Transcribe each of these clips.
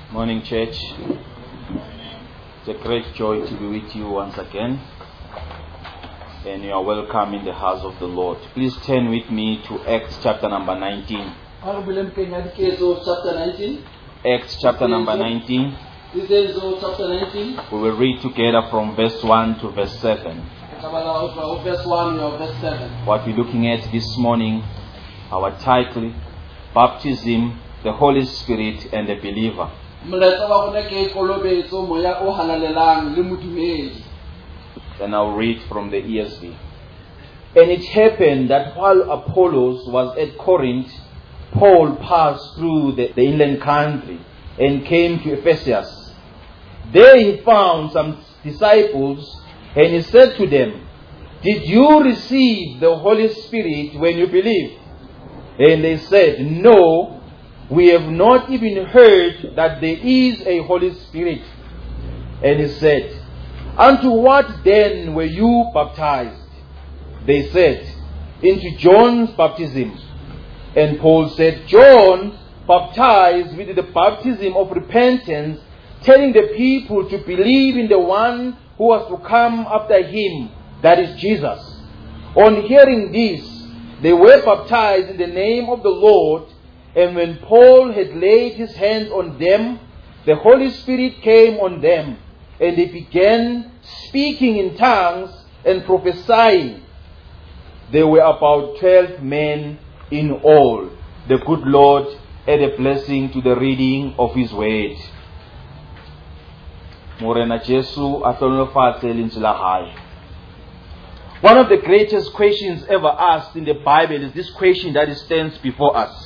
Morning, church. It's a great joy to be with you once again. And you are welcome in the house of the Lord. Please turn with me to Acts chapter number 19. Acts chapter number 19. We will read together from verse 1 to verse 7. What we're looking at this morning, our title, Baptism, the Holy Spirit and the Believer. And I'll read from the ESV. And it happened that while Apollos was at Corinth, Paul passed through the inland country and came to Ephesus. There he found some disciples, and he said to them, "Did you receive the Holy Spirit when you believed?" And they said, "No, we have not even heard that there is a Holy Spirit." And he said, "Unto what then were you baptized?" They said, "Into John's baptism." And Paul said, "John baptized with the baptism of repentance, telling the people to believe in the one who was to come after him, that is Jesus." On hearing this, they were baptized in the name of the Lord. And when Paul had laid his hands on them, the Holy Spirit came on them, and they began speaking in tongues and prophesying. There were about 12 men in all. The good Lord add a blessing to the reading of His word. Morena Jesu atolofatse lentswe la hae. One of the greatest questions ever asked in the Bible is this question that stands before us.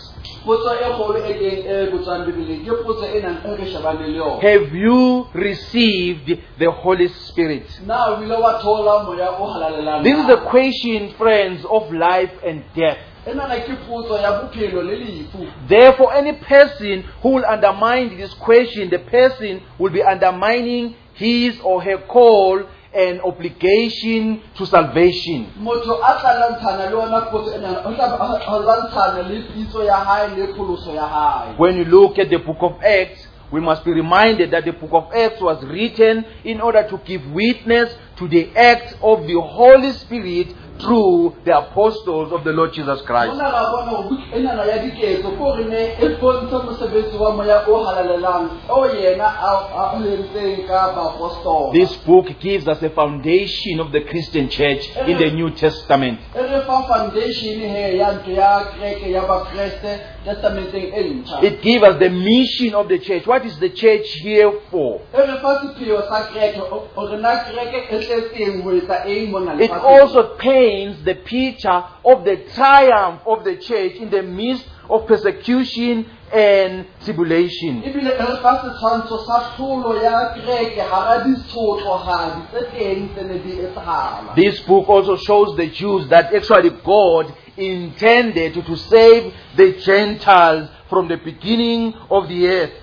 Have you received the Holy Spirit? This is a question, friends, of life and death. Therefore, any person who will undermine this question, the person will be undermining his or her call and obligation to salvation. When you look at the book of Acts, we must be reminded that the book of Acts was written in order to give witness to the act of the Holy Spirit through the apostles of the Lord Jesus Christ. This book gives us a foundation of the Christian church in the New Testament. It gives us the mission of the church. What is the church here for? It also paints the picture of the triumph of the church in the midst of persecution and tribulation. This book also shows the Jews that actually God intended to save the Gentiles from the beginning of the earth.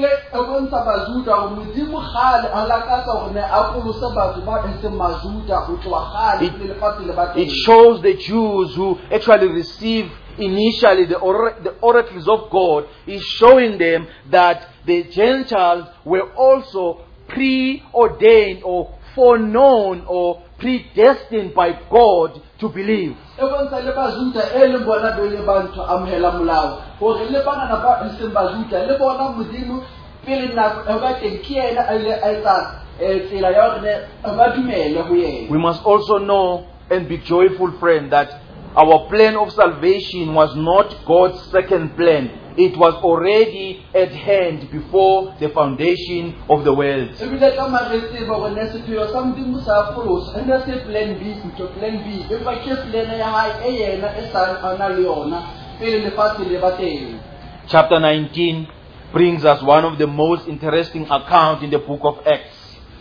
It shows the Jews who actually received initially the oracles of God, is showing them that the Gentiles were also preordained or foreknown or predestined by God to believe. We must also know and be joyful, friend, that our plan of salvation was not God's second plan. It was already at hand before the foundation of the world. Chapter 19 brings us one of the most interesting accounts in the book of Acts.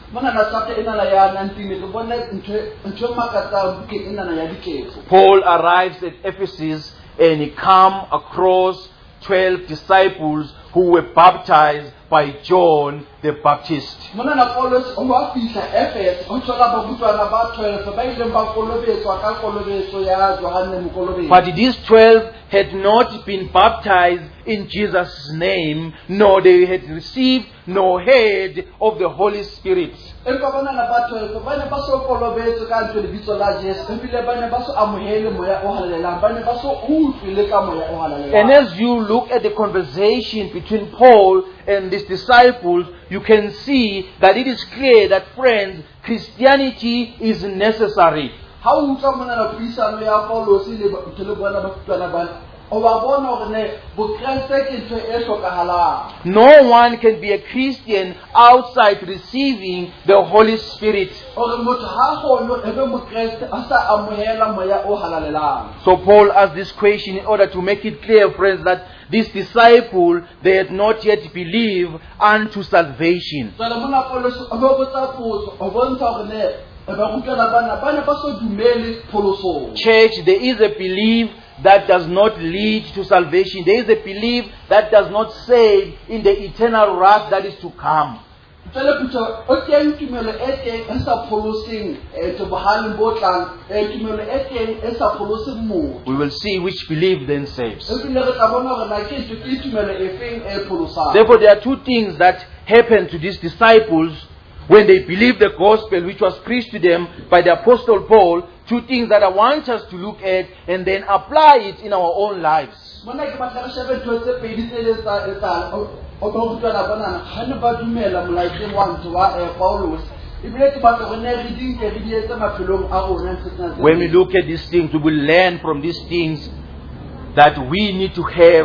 Paul arrives at Ephesus and he comes across 12 disciples who were baptized by John the Baptist. Mona na Paulus o wa fihla Efes o tsola ba butwana ba 12 ba ile ba kolobetswa ka kolobetso ya Johane Mokolobetso. But these 12 had not been baptized in Jesus' name, nor they had received nor heard of the Holy Spirit. Empa bana na ba 12 ba ne ba so kolobetswe ka ntwe lebitso la Jesu ebile ba ne ba so amohele moya o halalelang ba ne ba so utlwile ka moya o halalelang. And as you look at the conversation between Paul and his disciples, you can see that it is clear that, friends, Christianity is necessary. Ha o utlwa mona na puisano ya Paulos le tele bona ba tutwana bana o ba bona hore ne bokreste ke ntho e hlokahalang. No one can be a Christian outside receiving the Holy Spirit. Ore motho ha kgone ebe mokreste a sa amohela moya o halalelang. So Paul asked this question in order to make it clear, friends, that these disciples, they had not yet believed unto salvation. Tsala mona Paulos o ba botsa potso o bontsha hore ne ba rutana bana ba so dumele pholoso. Church, there is a belief that does not lead to salvation. There is a belief that does not save in the eternal wrath that is to come. Tsala putso o teng tumelo e teng e sa pholoseng to bohaleng bo tlang tumelo e teng e sa pholoseng motho. We will see which belief then saves. Ebile re tla bona hore na ke tumelo e feng e pholosang. Therefore, there are two things that happened to these disciples when they believed the gospel which was preached to them by the Apostle Paul. Two things that I want us to look at and then apply it in our own lives. Mona ke batla re shebe ntho tse pedi tse le tsa o ba rutana bana ha ne ba dumela molaeteng wa ntho wa Paulos. Ebile ke batla re ne re dinke re di etse maphelong a rona ntse. When we look at these things, we will learn from these things that we need to have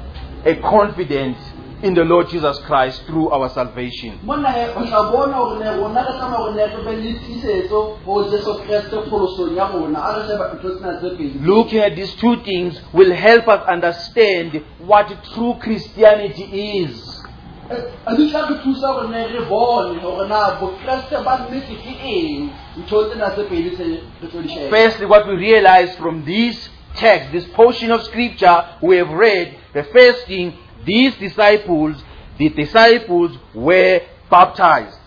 a confidence in the Lord Jesus Christ through our salvation. Mona he o tla bona hore ne rona re tsamaya hore ne re be le tiisetso ho Jesu Kriste pholosong ya rona a re sheba ntho tsena tse pedi. Looking at these two things will help us understand what true Christianity is. A di tla re thusa hore ne re bone hore na bokreste ba nnete ke eng ntho tsena tse pedi tse re tlo di sheba. Firstly, what we realize from this text, this portion of scripture we have read, the first thing, these disciples, the disciples were baptized.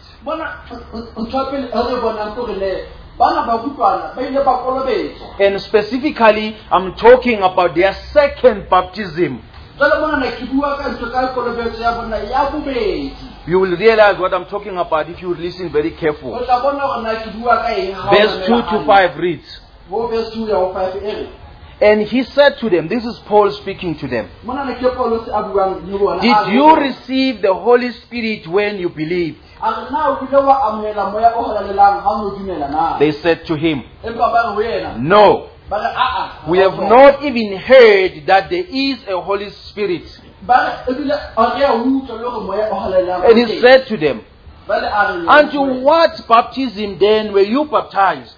And specifically, I'm talking about their second baptism. You will realize what I'm talking about if you listen very carefully. Verse 2 to 5 reads. And he said to them, this is Paul speaking to them, did you receive the Holy Spirit when you believed? They said to him, no, we have not even heard that there is a Holy Spirit. And he said to them, unto what baptism then were you baptized?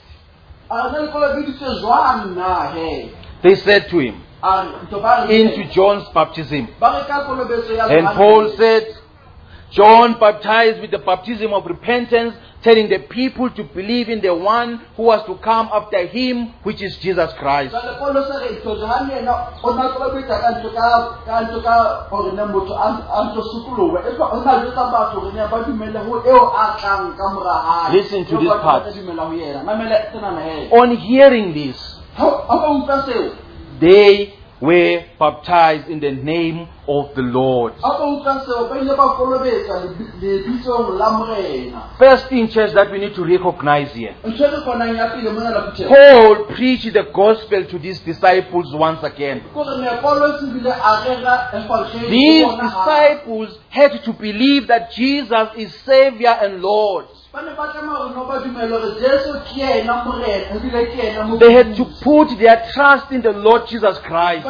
They said to him, into John's baptism. And Paul said, John baptized with the baptism of repentance, telling the people to believe in the one who was to come after him, which is Jesus Christ. Listen to this part. On hearing this, they were baptized in the name of the Lord. First thing, church, that we need to recognize here. Paul preached the gospel to these disciples once again. These disciples had to believe that Jesus is Savior and Lord. They had to put their trust in the Lord Jesus Christ.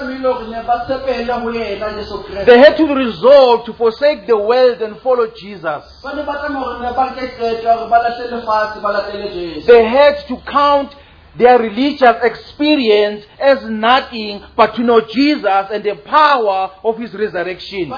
They had to resolve to forsake the world and follow Jesus. They had to count their religious experience as nothing but to know Jesus and the power of His resurrection.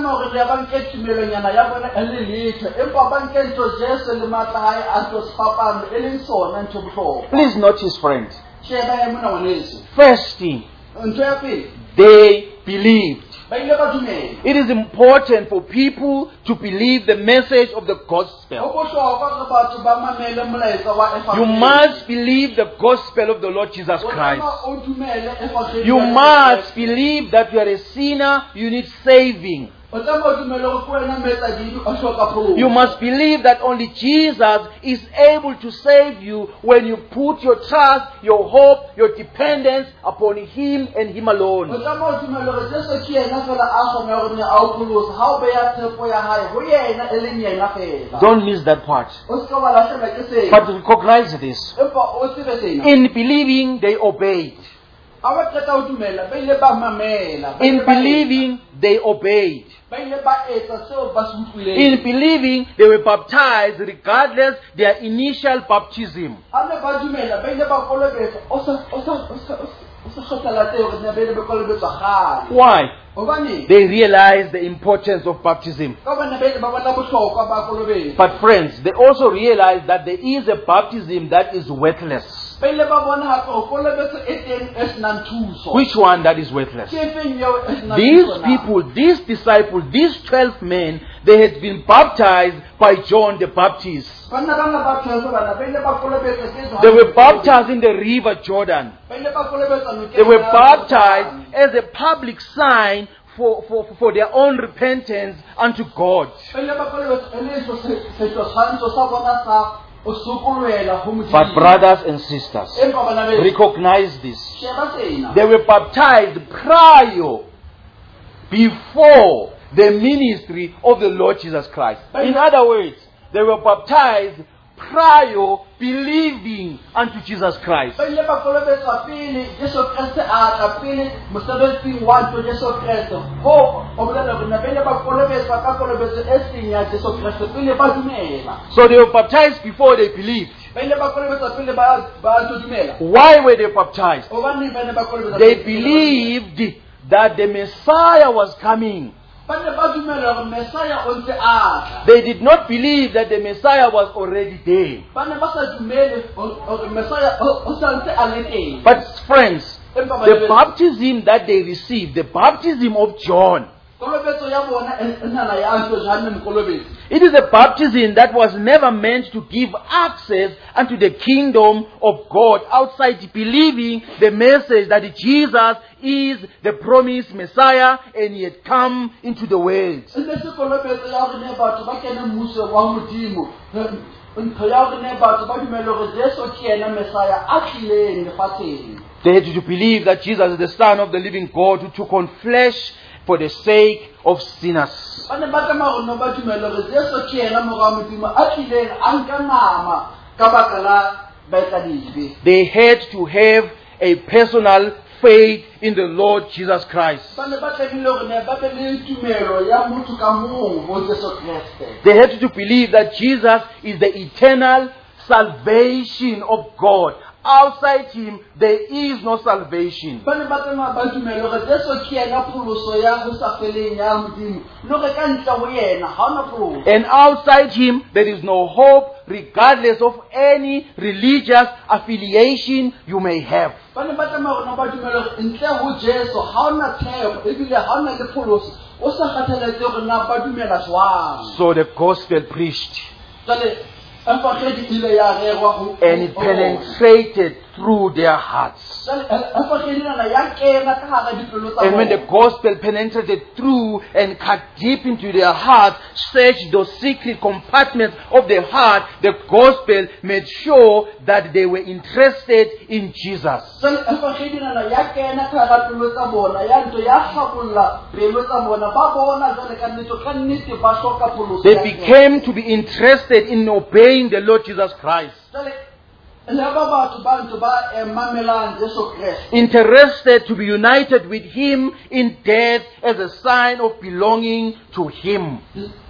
Please notice, friends. First thing, they believed. ba ile ba dumela. It is important for people to believe the message of the Ho gospel. bohlokwa hore batho ba mamele molaetsa wa You evangeli. must believe the gospel of the Lord Jesus O Christ. tlameha o dumele evangeli You ya Jesu must Kriste. believe that you are a sinner, you need saving. O tlameha o dumele hore ke wena moetsadidi, o hloka pholoso. You must believe that only Jesus is able to save you when you put your trust, your hope, your dependence upon Him and Him O alone. tlameha o dumele hore Jesu ke yena fela a kgonang hore a o pholosa. Ha o beha tshepo ya hae ho yena e leng yena fela. Don't miss that part. O se ka ba lahlehelwa ke sena. But recognize this. Empa o tsebe sena. In believing, they obeyed. Ha ba qeta ho dumela, ba ile ba mamela. Ba In ile ba believing, they obeyed. Ba ile ba etsa seo ba se utlwileng. In believing, they were baptized regardless their initial baptism. Ha ne ba dumela, ba ile ba kolobetswa. O sa kgothalatse hore ne ba ile ba kolobetswa kgale. Why? Hobane They realized the importance of baptism. ka bana ba ile ba bona bohlokwa ba kolobetswa. But friends, they also realized that there is a baptism that is worthless. Ba ile ba bona hape ho kolobetswa e teng e senang thuso. Which one that is worthless? Ke efeng eo e senang These thuso na? people, these disciples, these 12 men, they had been baptized by John the Baptist. Banna bana ba thwesa bana ba ile ba kolobetswa ke Johane. They were baptized in the river Jordan. Ba ile ba kolobetswa nokeng They were ya baptized Jordani. as a public sign for their own repentance unto God. Ba ile ba kolobetswa e le setshwantsho sa bona sa o sokolela ho Modimo. But brothers and sisters, Empa bana ba recognize this. sheba sena. They were baptized before the ministry of the Lord Jesus Christ. In other words, they were baptized prior believing unto Jesus Christ. Ba ile ba kolobetswa pele Jesu Kriste a tla pele mosebetsing wa ntho Jesu Kriste. Ho o bolela hore ba ile ba kolobetswa ka kolobetso e seng ya Jesu Kriste pele ba dumela. So they were baptized before they believed. Ba ile ba kolobetswa pele ba dumela. Why were they baptized? Hobane ba ne ba kolobetswa. They believed that the Messiah was coming. Ba ne ba dumela hore Messiah o ntse a tla. They did not believe that the Messiah was already there. Ba ne ba sa dumele hore Messiah o sa ntse a le teng. But friends, Empa ba the lebetse- baptism that they received, the baptism of John, kolobetso ya bona e nana ya ntho Johane Mokolobetsi. it is a baptism that was never meant to give access unto the kingdom of God outside believing the message that Jesus is the promised Messiah and He had come into the world. E ne se kolobetso ya hore ne batho ba kene mmusong wa Modimo. Ntho ya hore ne batho ba dumela hore Jesu ke yena Messiah a tlileng lefatsheng. They had to believe that Jesus is the Son of the living God who took on flesh for the sake of sinners. Ba ne ba tlameha hore ne ba dumela hore Jesu ke yena mora wa Modimo a tlileng a nka nama ka baka la baetsadiphe. They had to have a personal faith in the Lord Jesus Christ. Ba ne ba tlamehile hore ne ba be le tumelo ya motho ka mong ho Jesu Kriste. They had to believe that Jesus is the eternal salvation of God. Outside Him, there is no salvation. Ba ne ba tlameha ba dumela hore Jesu ke yena pholoso ya ho sa feleng ya Modimo. Le hore ka ntle ho yena ha hona pholoso. And outside Him, there is no hope, regardless of any religious affiliation you may have. Ba ne ba tlameha hore ba dumela hore ntle ho Jesu ha hona tshepo ebile ha hona le pholoso. O sa kgathaletse hore na ba dumela jwang. So the gospel preached, Jwale evangeli ile ya rerwa ho and it penetrated through their hearts. Jwale evangeli nana ya kena ka hara dipelo tsa And when the bona. gospel penetrated through and cut deep into their hearts, searched those secret compartments of their heart, the gospel made sure that they were interested in Jesus. Jwale evangeli nana ya kena ka hara pelo tsa bona ya ntho ya hlakolla pelo tsa bona ba bona jwale ka nnete ba hloka pholoso. They ya became to be interested in obeying the Lord Jesus Christ. Jwale le ba batho ba ntho ba mamelang Jesu Kriste. Interested to be united with Him in death as a sign of belonging to Him.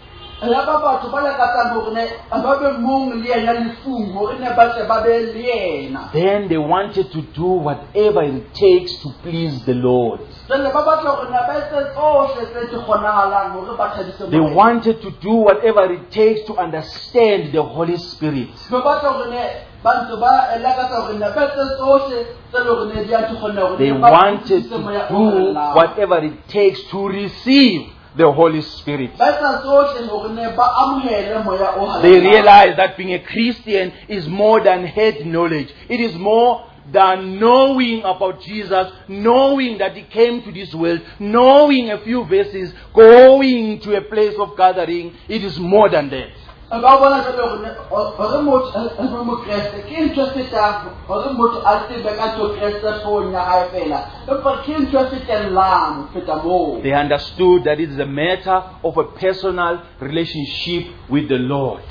Le ba batho ba lekatsang hore ne ba be mong le yena lefung hore ne ba tle ba be le yena. Then they wanted to do whatever it takes to please the Lord. Jwale ba batla hore ne ba etse tsohle tse di kgonahalang hore ba thabise They Morena. wanted to do whatever it takes to understand the Holy Spirit. Ba batla hore ne They wanted to do whatever it takes to receive the Holy Spirit. They realized that being a Christian is more than head knowledge. It is more than knowing about Jesus, knowing that He came to this world, knowing a few verses, going to a place of gathering. It is more than that. They understood that it is a matter of a personal relationship with the Lord.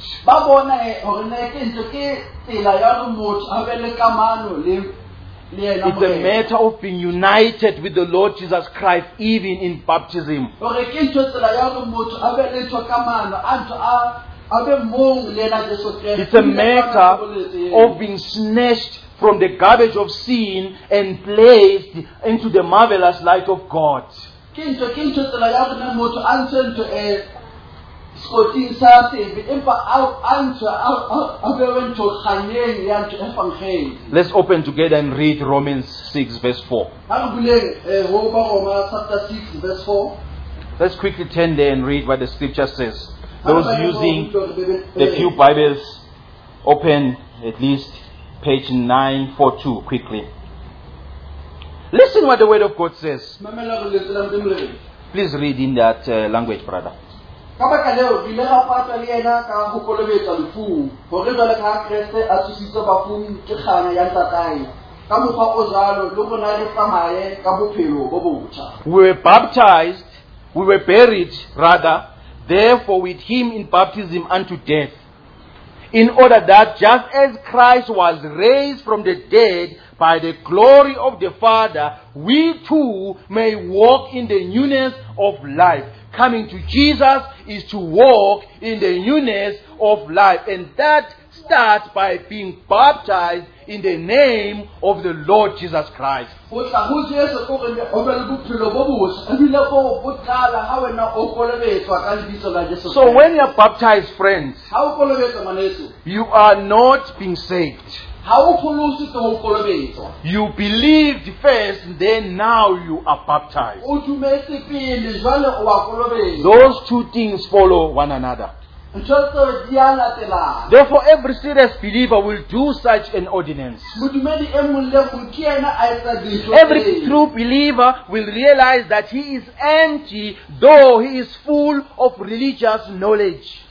It's a matter of being united with the Lord Jesus Christ even in baptism. It's a matter of being snatched from the garbage of sin and placed into the marvelous light of God. Let's open together and read Romans 6 verse 4. Let's quickly turn there and read what the scripture says. Those using the Pew Bibles, open at least page 942 quickly. Listen what the Word of God says. Please read in that language, brother. We were baptized, we were buried, rather, therefore with Him in baptism unto death, in order that just as Christ was raised from the dead by the glory of the Father, we too may walk in the newness of life. Coming to Jesus is to walk in the newness of life, and that starts by being baptized in the name of the Lord Jesus Christ. So when you are baptized, friends, you are not being saved. You believed first, then now you are baptized. Those two things follow one another. Therefore, every serious believer will do such an ordinance. Every true believer will realize that he is empty, though he is full of religious knowledge.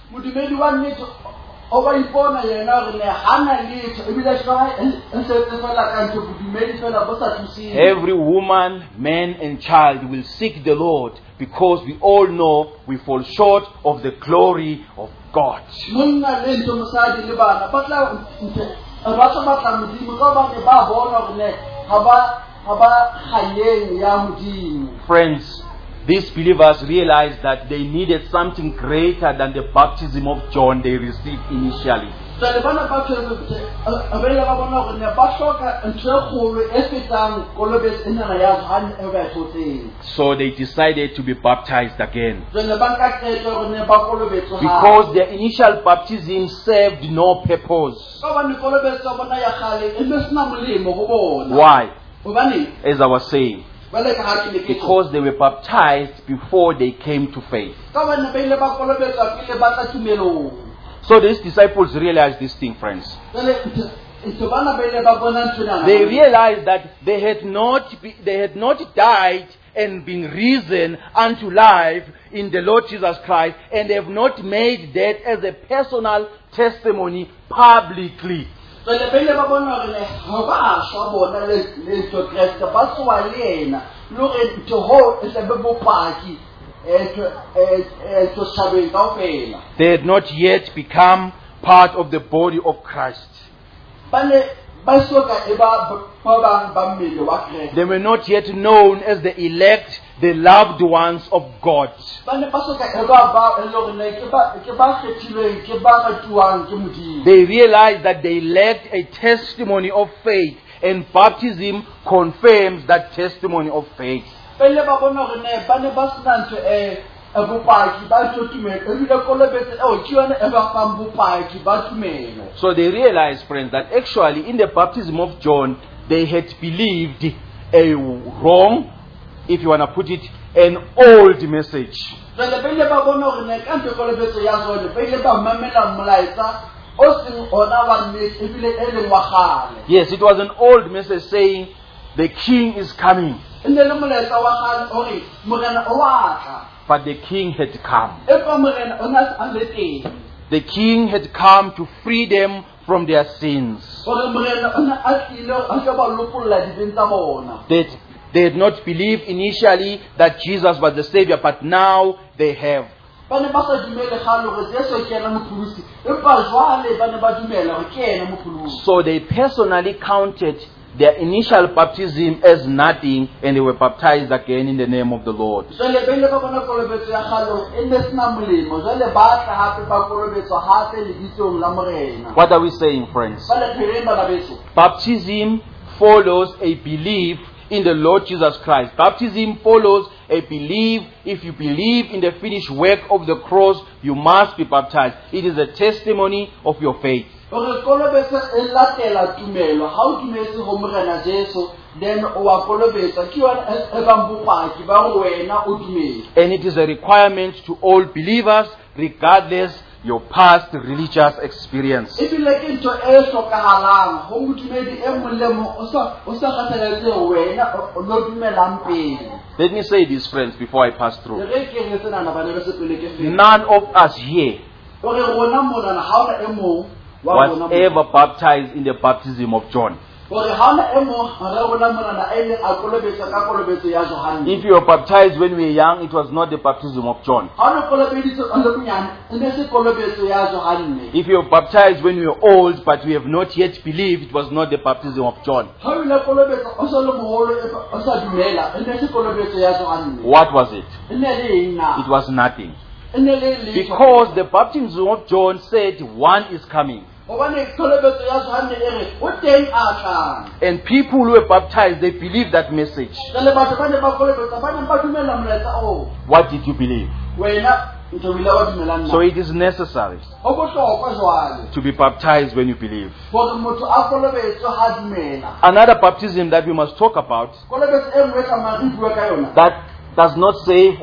Every woman, man and child will seek the Lord, because we all know we fall short of the glory of God. Friends, these believers realized that they needed something greater than the baptism of John they received initially. So they decided to be baptized again, because their initial baptism served no purpose. Why? As I was saying, because they were baptized before they came to faith. So these disciples realized this thing, friends. They realized that they had not died and been risen unto life in the Lord Jesus Christ, and they have not made that as a personal testimony publicly. They had not yet become part of the body of Christ. They were not yet known as the elect, the loved ones of God. They realized that they lacked a testimony of faith, and baptism confirms that testimony of faith. bopaki ba tumelo ebile kolobetso eo ke yone e ba fang bopaki ba tumelo. So they realized, friends, that actually in the baptism of John, they had believed a wrong, if you want to put it, an old message. Jwale ba ile ba bona hore ne ka ntle kolobetso ya Jone ba ile ba mamela molaetsa o seng ona wa nnete ebile e leng wa kgale. Yes, it was an old message saying, the king is coming. E ne le molaetsa wa kgale hore morena o wa tla. But the king had come. Empa morena o na a le teng. The king had come to free them from their sins. Hore morena o na a tlile a tla ba lopolla dibeng tsa bona. That they had not believed initially that Jesus was the Savior, but now they have. Ba ne ba sa dumele kgale hore Jesu ke yena mopholosi, empa jwale ba ne ba dumela hore ke yena mopholosi. So they personally counted their initial baptism as nothing, and they were baptized again in the name of the Lord. Jwale ba ile ba bona kolobetso ya kgale hore e ne sena molemo, jwale ba tla hape ba kolobetswa hape lebitsong la morena. What are we saying, friends? Ba le pheleng bana beso. Baptism follows a belief in the Lord Jesus Christ. Baptism follows a belief. If you believe in the finished work of the cross, you must be baptized. It is a testimony of your faith. Hore kolobetso e latela tumelo, ha o dumetse ho morena Jesu, then o wa kolobetswa ke yona e bang bopaki ba hore wena o dumetse. And it is a requirement to all believers, regardless your past religious experience. Ebile ke ntho e hlokahalang ho modumedi e mong le mong o sa kgathaletse wena o no dumelang pele. Let me say this, friends, before I pass through. Re ke re tsena na bana re se pele ke fela. None of us here Hore rona mona ha ona e mong wa rona was ever baptized in the baptism of John. hore ha ona e mong ha rona mona a ile a kolobetswa ka kolobetso ya Johane. If you were baptized when we were young, it was not the baptism of John. Ha ona kolobediso a le bonyane e ne se kolobetso ya Johane. If you were baptized when you were old, but we have not yet believed, it was not the baptism of John. Ha o ile kolobetso o sa le moholo o sa dumela e ne se kolobetso ya Johane. What was it? E ne le eng na? It was nothing. E ne le letho. Because the baptism of John said one is coming. Hobane kolobetso ya Johane e re o teng a tlang. And people who were baptized, they believed that message. Jwale batho ba ne ba kolobetsa ba ne ba dumela molaetsa oo. What did you believe? Wena ntho bile wa dumelang na. So it is necessary Ho bohlokwa jwale to be baptized when you believe. hore motho a kolobetswe ha dumela. Another baptism that we must talk about Kolobetso e nngwe ka mari bua ka yona. that does not save,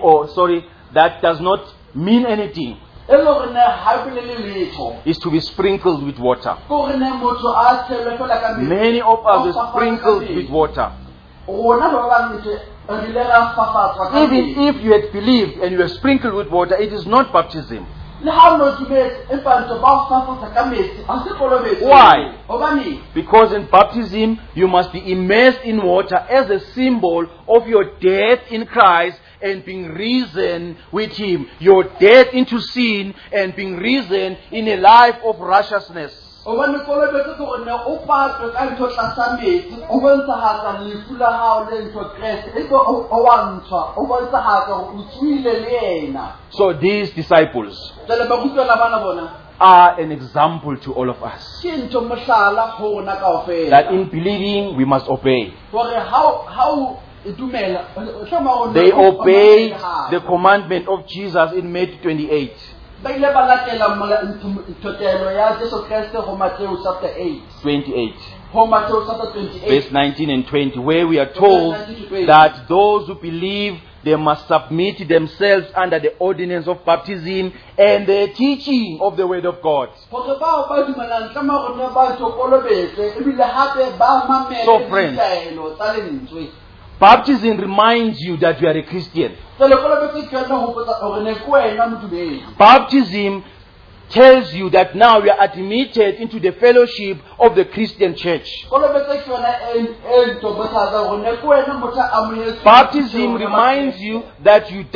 that does not mean anything, E le hore ne ha bolele letho. is to be sprinkled with water. Ke hore ne motho a tshelwe fela ka metsi. Many of us are sprinkled with water. Rona ba bang ntse re ile ra fafatswa ka Even metsi. if you had believed and you were sprinkled with water, it is not baptism. Le ha o no dumetse empa ntse ba o fafatsa ka metsi a se kolobetso. Why? Hobane Because in baptism, you must be immersed in water as a symbol of your death in Christ and being risen with Him. Your death into sin and being risen in a life of righteousness. hobane kolobetso ke hore ne o patlwe ka ntho tlasa metsi o bontshahatsa lefu la hao le ntho Kreste ebe o wa ntshwa o bontshahatsa hore o tswile le yena. So these disciples Jwale ba rutela bana bona are an example to all of us. ke ntho mohlala ho rona kaofela. That in believing, we must obey. Hore ha o dumela o hloma hore They obeyed the commandment of Jesus in Matthew 28. ba ile ba latela thotelo ya Jesu Kreste ho Matthew chapter 8. 28. Ho Matthew chapter 28. Verse 19 and 20, where we are told that those who believe, they must submit themselves under the ordinance of baptism and the teaching of the word of God. Hore bao ba dumelang tla ma rona ba tokolobetse ebile hape ba mamele So, friends, ditaelo tsa lentswe. Baptism reminds you that you are a Christian. Jwale kolobetse ke yona ho botsa hore ne ke wena modumedi. Baptism tells you that now you are admitted into the fellowship of the Christian church. Kolobetse ke yona e ntobotsa hore ne ke wena motho a amohetswe. Baptism reminds you that you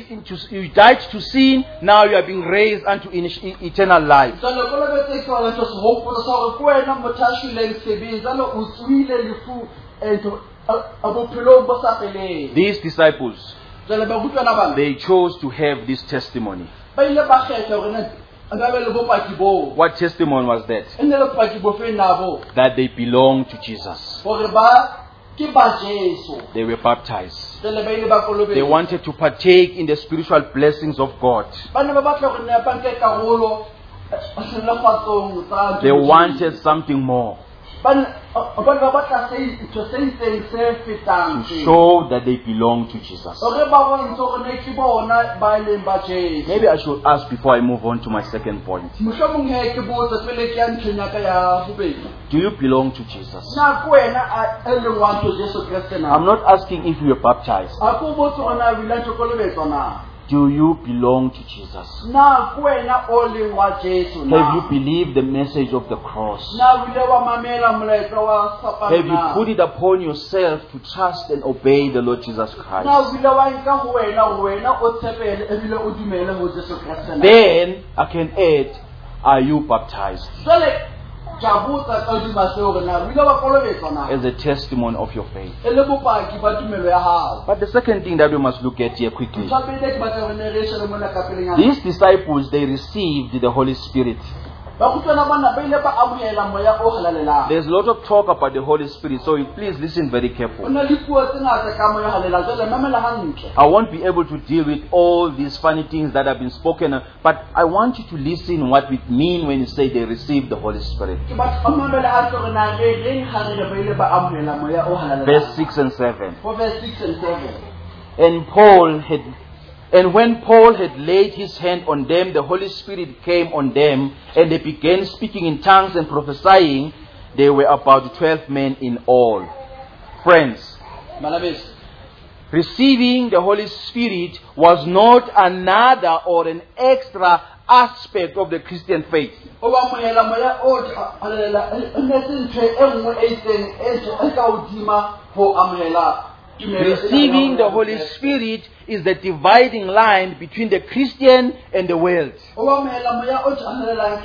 died to sin, now you are being raised unto eternal life. Jwale kolobetse ke yona ntho se ho botsa hore ke wena motho a shwileng sebeng jwale o tswile lefu ento abophelo bo sa feleng. These disciples, Jwale ba rutwana bana they chose to have this testimony. ba ile ba kgetha hore ne ba be le bopaki bo. What testimony was that? E ne le bopaki bo fe nabo That they belong to Jesus. hore ba ke ba Jesu. they were baptized. Jwale ba ile ba kolobetswa. They wanted to partake in the spiritual blessings of God. Ba ne ba batla hore ne ba nke karolo lefatsong tsa They Modimo. wanted something more Ba batla ntho se itseng se fetang to se. show that they belong to Jesus. Hore ba bontshe hore ne ke bona ba leng ba Jesu. Maybe I should ask before I move on to my second point. Mohlomong he ke botsa pele ke ya ntlheng ya ka ya bobedi. Do you belong to Jesus? Na ke wena a leng wa ntho Jesu Kriste na. I'm not asking if you were baptized. A ko botsa hore na bile ntho kolobetswa na. Do you belong to Jesus? Na ke wena o leng wa Jesu na. Have you believed the message of the cross? Na bile wa mamela molaetsa wa sapana. Have you put it upon yourself to trust and obey the Lord Jesus Na Christ? bile wa nka ho wena o tshepele ebile o dumele ho Jesu Kriste na. Then I can add, are you baptized? Jwale ka botsa ka hodima seo hore na bile wa kolobetswa na. As a testimony of your faith. E le bopaki ba tumelo ya hao. But the second thing that we must look at here quickly. Ntho ya pele ke batla hore ne re shebe mona ka pelenyana. These disciples, they received the Holy Spirit. Bakhutswana bana ba ile ba amohela moya o halalelang. There's a lot of talk about the Holy Spirit, so please listen very O carefully. na le puo tse ngata ka moya halelang, jwale mamela hantle. I won't be able to deal with all these funny things that have been spoken, but I want you to listen what we mean when you say they received the Holy Spirit. Ke batla o mamele hantle hore na re reng ha re ba ile ba amohela moya o halalelang. Verse 6 and 7. For verse 6 and 7. And when Paul had laid his hand on them, the Holy Spirit came on them, and they began speaking in tongues and prophesying. They were about 12 men in all. Friends, Malabes. receiving the Holy Spirit was not another or an extra aspect of the Christian faith. O ba amohela moya o halalelang, e ne se ntho e nngwe e itseng e ka hodima ho amohela. Receiving the Holy Spirit is the dividing line between the Christian and the world. O ba amohela moya o halalelang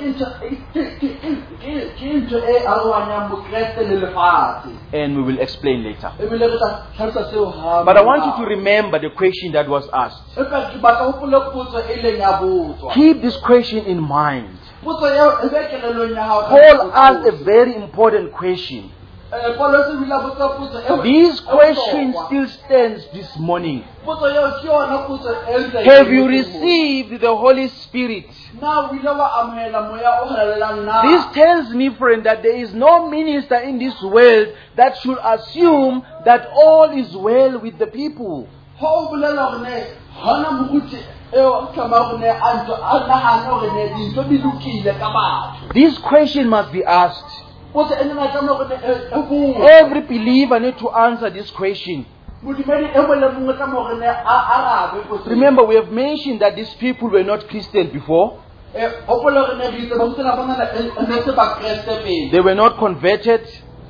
ke ntho e arohanyang bokreste le lefatshe. And we will explain later. Ebile re tla tlhalosa seo ha. But I want you to remember the question that was asked. Empa ke batla ho hopola potso e leng ya botswa. Keep this question in mind. Potso eo e be kelellong ya hao. Paul asked a very important question. Paulo se bile a botsa potso eo. This question still stands this morning. Potso eo ke yona potso e ntle. Have you received the Holy Spirit? Na o ile wa amohela moya o halalelang na. This tells me, friend, that there is no minister in this world that should assume that all is well with the people. Ho bolela hore ne hona moruti eo tshama hore ne a ntse a nahana hore ne dintho di lokile ka batho. This question must be asked. Potso ena na tshama hore ne e bua. Every believer needs to answer this question. Modumedi e mole mongwe tshama hore ne a arabe potso. Remember, we have mentioned that these people were not Christian before. Hopola hore ne re itse ba motse ba nana ne se ba Kriste pele. They were not converted,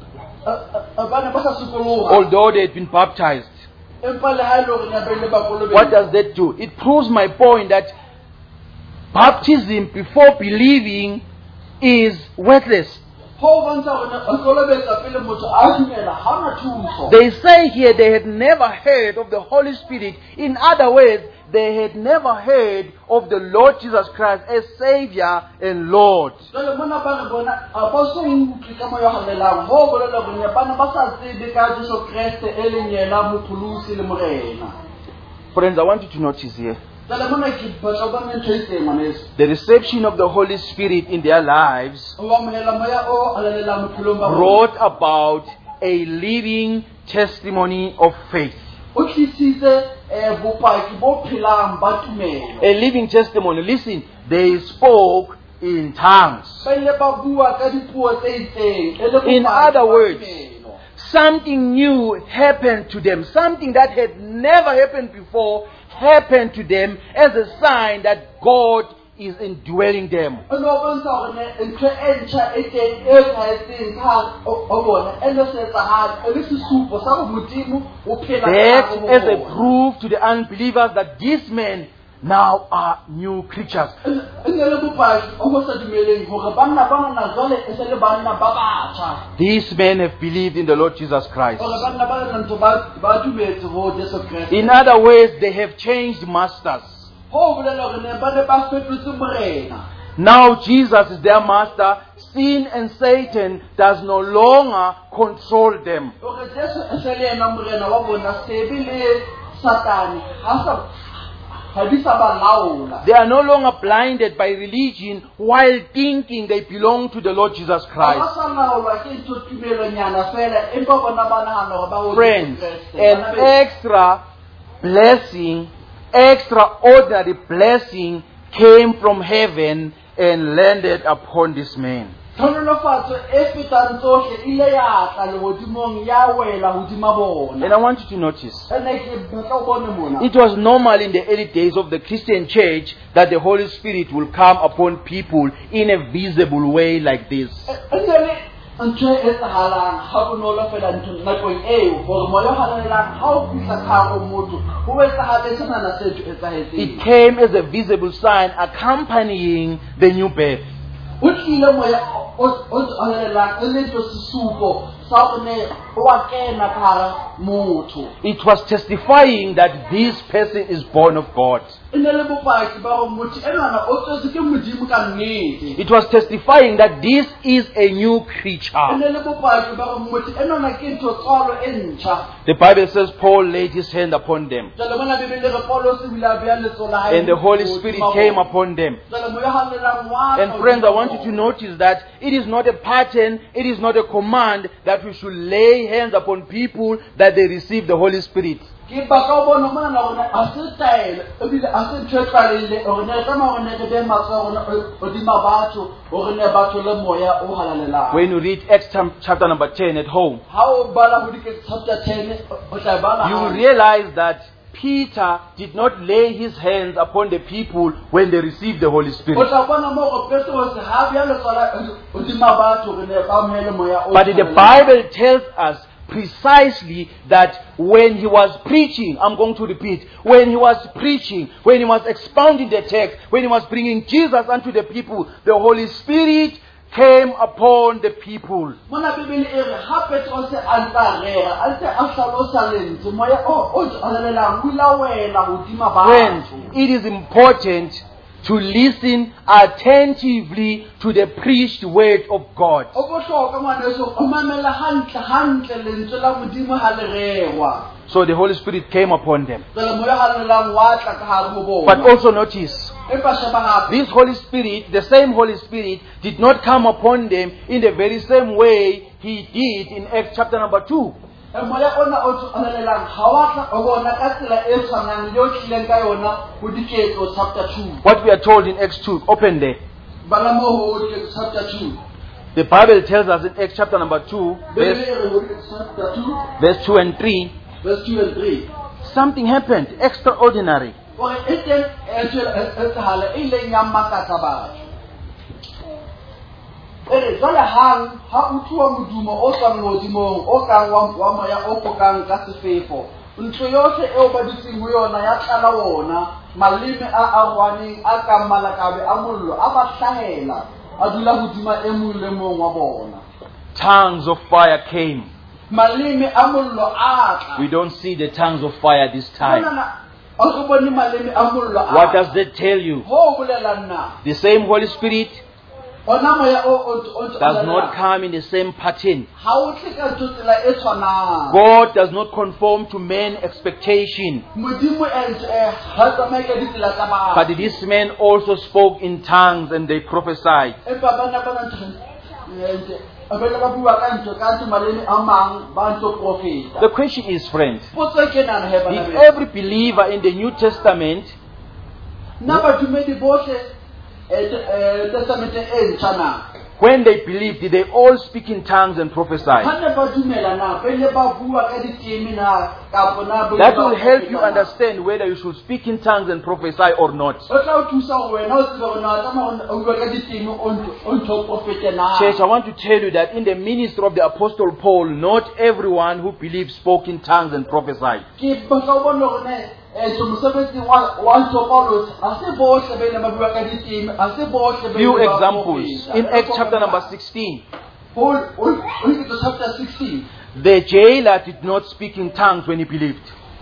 Bana ba sa sokoloha. although they had been baptized. Empa le ha ile hore ne ba ile ba kolobetswa. What does that do? It proves my point that baptism before believing is worthless. Ho bontsha hore ne o kolobetsa pele motho a dumela ha na thuso. They say here they had never heard of the Holy Spirit. In other words, they had never heard of the Lord Jesus Christ as Savior and Lord. Jwale mona ba re bona a ba so utlwi ka moya halelang ho bolela hore ne bana ba sa tsebe ka Jesu Kriste e leng yena mopholosi le morena. Friends, I want you to notice here. Jwale mona ke batla ba ntse itseng ngwaneso. The reception of the Holy Spirit in their lives O ba mohela moya o halelang mophelong ba bona. brought about a living testimony of faith. O tlisitse bopaki bo phelang ba tumelo. A living testimony. Listen, they spoke in tongues. Ba ile ba bua ka dipuo tse itseng e le bopaki In other ba words, tumelo. something new happened to them. Something that had never happened before happened to them as a sign that God is indwelling them. O no bontsha hore ne ntho e ntjha e teng e tshwaetseng ka o bona e le se etsahala e le sesupo sa go Modimo o phela ka That hare ho as a bona. proof to the unbelievers that these men now are new creatures. E ne le bopaki o bo sa dumeleng hore banna ba na jwale e se le banna ba batjha. These men have believed in the Lord Jesus Christ. Hore banna ba na ntho ba dumetse ho Jesu Kriste. In other words, they have changed masters. Ho bolela hore ne ba fetotse morena. Now Jesus is their master. Sin and Satan does no longer control them. Hore Jesu e se le yena morena wa bona, sebe le Satane ha di sa ba laola. They are no longer blinded by religion while thinking they belong to the Lord Jesus Ha Christ. ba sa laolwa ke ntho tumelonyana fela, empa bona ba nahana hore ba ho Friends, Kreste. an Bana beso. extra blessing, extraordinary blessing came from heaven and landed upon this man. Tlhonolofatso e fetang tsohle e ile ya tla lehodimong ya wela hodima bona. And I want you to notice, Ene ke batla o bone mona. it was normal in the early days of the Christian church that the Holy Spirit will come upon people in a visible way like this. Ene ntho e etsahalang ha bonolo fela nakong eo hore moya o halelang ha o fihla ka hare ho motho ho etsahale senana se It etsahetseng. came as a visible sign accompanying the new birth. O tlile moya o halelang e le ntho sesupo sa hore ne wa kena ka hare motho. It was testifying that this person is born of God. E ne le bopaki ba hore motho enwana o tswetse ke Modimo ka nnete. It was testifying that this is a new creature. E ne le bopaki ba hore motho enwana ke ntho tswalo e ntjha. The Bible says Paul laid his hand upon them, Jwale mona Bibele re Paulo se bile a beha letsoho la hae and the Holy hodima Spirit bona. came upon them. Jwale moya o halelang wa And tla friends, I hodima want you bona. to notice that it is not a pattern, it is not a command that we should lay hands upon people that they receive the Holy Spirit. Ke baka o bona mona na rona a se taelo ebile a se ntho e tlwaelehileng hore ne re tsamaya hore ne re behe matsoho a rona hodima batho hore ne ba thole moya o halalelang. When you read Acts chapter number 10 at home, Ha o bala ho Diketse chapter 10 o tla bala you will hantle. realize that Peter did not lay his hands upon the people when they received the Holy O Spirit. tla bona moo hore Petrus ha beha letsoho la hodima batho hore ne ba amohele moya o But the halalelang. Bible tells us precisely that when he was preaching, I'm going to repeat, when he was preaching, when he was expounding the text, when he was bringing Jesus unto the people, the Holy Spirit came upon the people. Mona Bibele e re ha Petrus a ntsa rera a ntse a hlalosa lentswe moya o halalelang o ila wela hodima Friends, batho. it is important to listen attentively to the preached word of God. O bohlokwa ngwaneso o mamela hantle lentswe la Modimo ha le rewa. So the Holy Spirit came upon them. Jwale moya o halelang wa tla ka hare ho bona. But also notice, Empa sheba hape, this Holy Spirit, the same Holy Spirit, did not come upon them in the very same way he did in Acts chapter number 2. moya ona o halelang ha wa tla o bona ka tsela e tshwanang le o tlileng ka yona ho Diketso chapter 2. What we are told in Acts 2, open there. Bala moo ho Diketso chapter 2. The Bible tells us in Acts chapter number 2, Bibele e re ho Diketso chapter 2 verse 2 and 3, verse 2 and 3. something happened extraordinary. Hore e teng etsahale e ileng ya makatsa batho. E re jwale hang ha o thuwa modumo o tswang hodimong o kang wa moya o fokang ka sefefo, ntho yohle eo ba dutseng ho yona ya tlala wona, maleme a arohaneng a kang malakabe a mollo a ba hlahela a dula hodima e mong le mong wa bona. Tongues of fire came. Maleme a mollo a tla. We don't see the tongues of fire this time. Monana, a re bone maleme a mollo a What does that tell you? ho bolelang na The same Holy Spirit ona moya o does not come in the same pattern. ha o tle ka tsela e tshwanang. God does not conform to man's expectation. Modimo ha tsamaye ka ditsela tsa batho. But this man also spoke in tongues and they prophesied. Empa bana ntho abela ba bua ka ntho ka ntho maleme a mang ba ntho profeta. The question is, friends, Potso ke nana he bana did be. every believer in the New Testament Na ba dumedi bohle testament e ntjha na. when they believed, did they all speak in tongues and prophesy? Ha ne ba dumela na pele ba bua ka ditemi na ka bona ba. That will help you understand whether you should speak in tongues and prophesy or not. O tla o thusa hore wena o tsebe hore na tsamaya o bua ka ditemi o ntho profeta na. Church, I want to tell you that in the ministry of the Apostle Paul, not everyone who believed spoke in tongues and prophesied. Ke ba ka bona hore ne mosebetsi wa ntho Paulos a se bohle ba ile ba bua ka ditemi a se bohle ba. Few examples. In Acts chapter number 16, Paul, chapter 16. the jailer did not speak in tongues when he believed.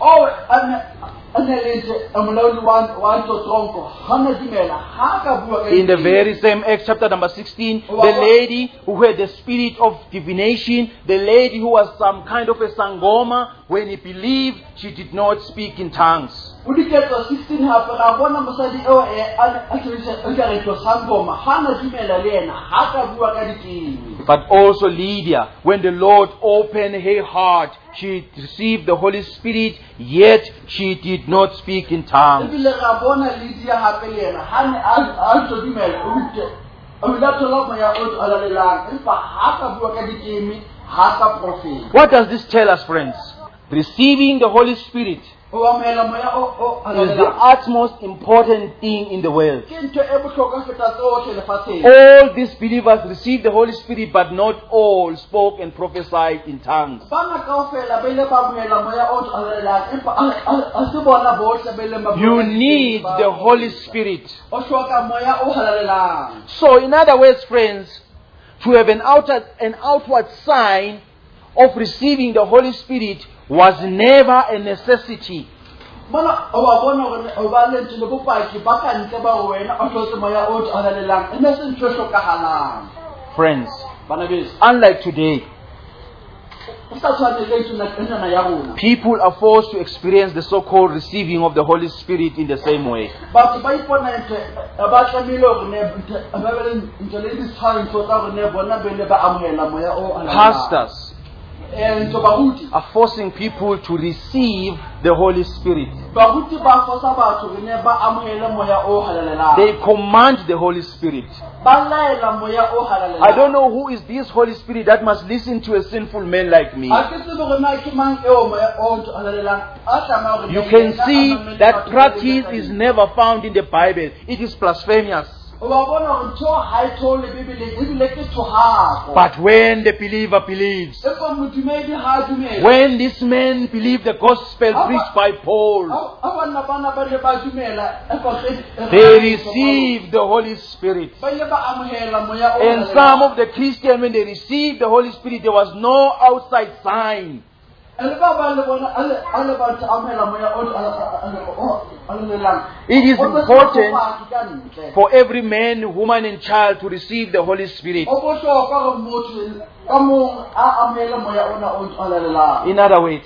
o anelete amolauli wa ntotronko hana dimela ha ka bua ka In the diteng. very same Acts chapter number 16, the lady who had the spirit of divination, the lady who was some kind of a sangoma, when he believed, she did not speak in tongues. O diketso 16 hape ra bona mosadi eo a tshebetsa sangoma hana dimela le yena ha ka bua ka diteng. But also Lydia, when the Lord opened her heart, she received the Holy Spirit, yet she did not speak in tongues. Ebile ra bona Lydia hape le yena ha ne a tlo dimela o bite o bila thola mo ya o alalelang empa ha ka bua ka diteng ha ka profeta. What does this tell us, friends? Receiving the Holy Spirit O amela mo ya o is the alalelang utmost important thing in the world. ke ntho e bohlokwa feta tsohle lefatsheng. All these believers received the Holy Spirit, but not all spoke and prophesied in tongues. Bana kaofela ba ile ba buela moya o alalelang empa a se bona bohle ba ile ba bua You ka diteng need ba- the Holy Spirit. o hloka moya o halalelang. So, in other words, friends, to have an outward sign of receiving the Holy Spirit was never a necessity. Bona o ba bona hore o ba le ntlo bopaki ba ka ntle ba wena o hlotse moya o alalelang mme se ntho e hlokahalang. Friends, Bana beso unlike today, o sa tshwane le ntho nna ya rona. people are forced to experience the so-called receiving of the Holy Spirit in the same way. Batho ba ipona ntho ba tlamehile hore ne ba be le ntho le ditshwantsho tsa hore ne bona ba ile ba amohela moya o alalelang. Pastors Ntho baruti are forcing people to receive the Holy Spirit. baruti ba fosa batho hore ne ba amohele moya o halalelang. They command the Holy Spirit. Ba laela moya o halalelang. I don't know who is this Holy Spirit that must listen to a sinful man like me. Ha ke tsebe hore na ke mang eo moya o alalelang a tsamaya hore You ne can yena a see mamele that batho ba practice bang. is never found in the Bible. It is blasphemous. O ba bona hore ntho ha e thole Bibeleng ebile ke thohako. But when the believer believes, Empa modumedi ha a dumela. when this man believed the gospel preached by Paul, Ha bana ba ile ba dumela empa they received the Holy Spirit. ba ile ba amohela moya o And some of the Christians, when they received the Holy Spirit, there was no outside sign. ele ba le bona ale ba amohela moya o alalelang. It is O be se important bopaki ka ntle. for every man, woman, and child to receive the Holy Spirit. O bohlokwa hore motho ka mong a amohele moya ona o alalelang. In other words,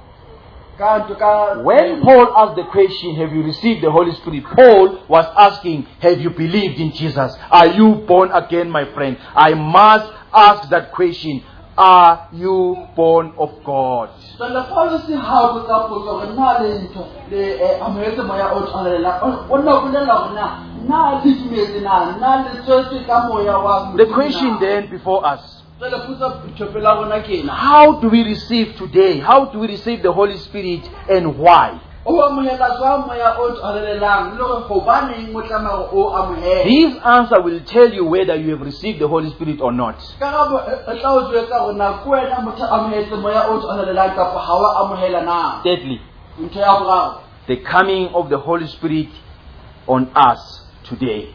when Paul asked the question, have you received the Holy Spirit? Paul was asking, have you believed in Jesus? Are you born again, my friend? I must ask that question. Are you born of God? So the policy how to support or na le ntho le amohetse moya o alalelang. O na bolela hore na le dumetse na le tswetse ka moya wa The question then before us, So le putsa tshopela rona ke ena. how do we receive today? How do we receive the Holy Spirit and why? O amohela jwang moya o alalelang le hore hobaneng mo tsamaya o amohela. This answer will tell you whether you have received the Holy Spirit or not. Karabo e tla o jwetsa hore na ke wena motho amohetse moya o alalelang kapa ha wa amohela na. Thirdly, Ntho ya boraro. the coming of the Holy Spirit on us today.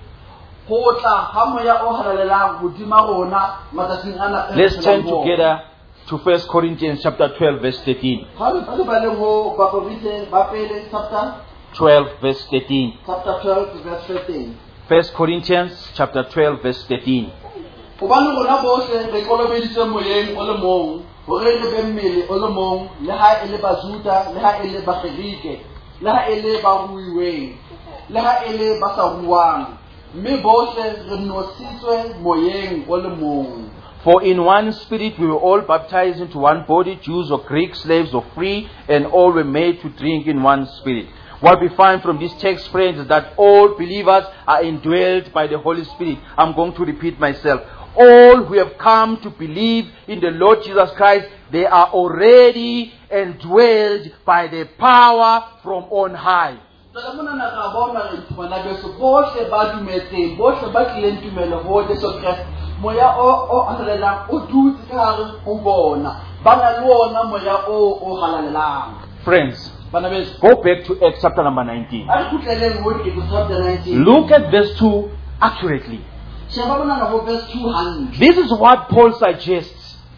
Ho tla ha moya o halalelang hodima rona matsatsing ana. Let's turn together to 1 Corinthians chapter 12 verse 13. Ha re ba le ho ba Korinte ba pele chapter 12 verse 13. 12 verse 13. 1 Corinthians chapter 12 verse 13. Hobane rona bohle re kolobeditswe moyeng o le mong hore re be mmele o le mong le ha e le Bajuda le ha e le Bagirike le ha e le baruiweng le ha e le ba sa ruang mme bohle re nositswe moyeng o le mong. For in one Spirit we were all baptized into one body, Jews or Greeks, slaves or free, and all were made to drink in one Spirit. What we find from this text, friends, is that all believers are indwelled by the Holy Spirit. I'm going to repeat myself. All who have come to believe in the Lord Jesus Christ, they are already indwelled by the power from on high. Tsela mona na ra bona re tswana beso bohle ba dumetseng bohle ba tlileng tumelo ho Jesu Kriste moya o halelang o dutse ka hare ho bona ba na le ona moya o halalelang. Friends, Bana beso go back to Acts chapter number 19. a re kutleleng ho ke chapter 19. Look at verse 2 accurately. Sheba bona na ho verse 200. This is what Paul suggests.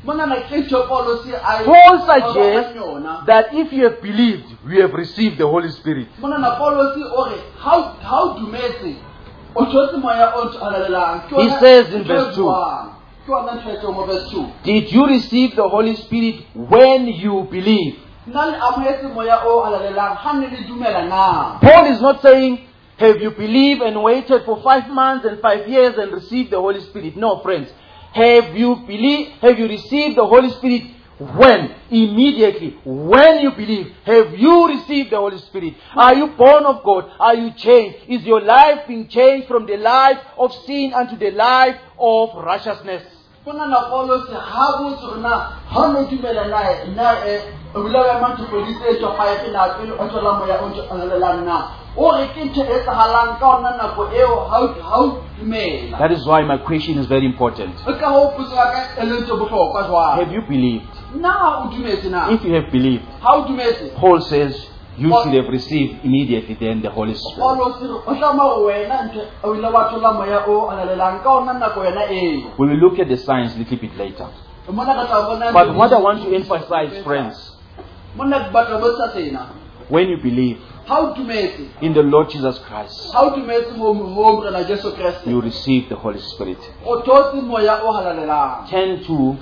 Monana ke ntho Paulo se a Paul suggests that if you have believed, you have received the Holy Spirit. Monana Paulo se ore how dumetse o tshotse moya o ntshalelang. He says in verse 2, Ke ona ntho mo verse 2. did you receive the Holy Spirit when you believe? Nna le amogetse moya o alalelang ha ne le dumela na. Paul is not saying, have you believed and waited for 5 months and 5 years and received the Holy Spirit? No, friends. Have you received the Holy Spirit when? Immediately. When you believe. Have you received the Holy Spirit? Are you born of God? Are you changed? Is your life being changed from the life of sin unto the life of righteousness? Kona na Paulo se ha botse rena ha no dumela na o bile ma tshopodise tso fa e na pele o tsola moya o ntshalelang na. O re ke ntho e tsahalang ka ona nako eo ha dumela. That is why my question is very important. Ka ho putsa ka elentse bohlokwa jwa. Have you believed? Na o dumetse na. If you have believed, Ha o dumetse. Paul says you should have received immediately then the Holy Spirit. Paulo se o tlama wena ntho o ile wa tsola moya o alalelang ka ona nako yena eo. We will look at the signs a little bit later. Mona ka tla bona. But what I want to emphasize, friends, Mona ba tla botsa tsena. when you believe How dumetse. in the Lord Jesus Christ, How dumetse mo rena Jesu Kriste. you receive the Holy Spirit. O thotse moya o halalelang. Turn to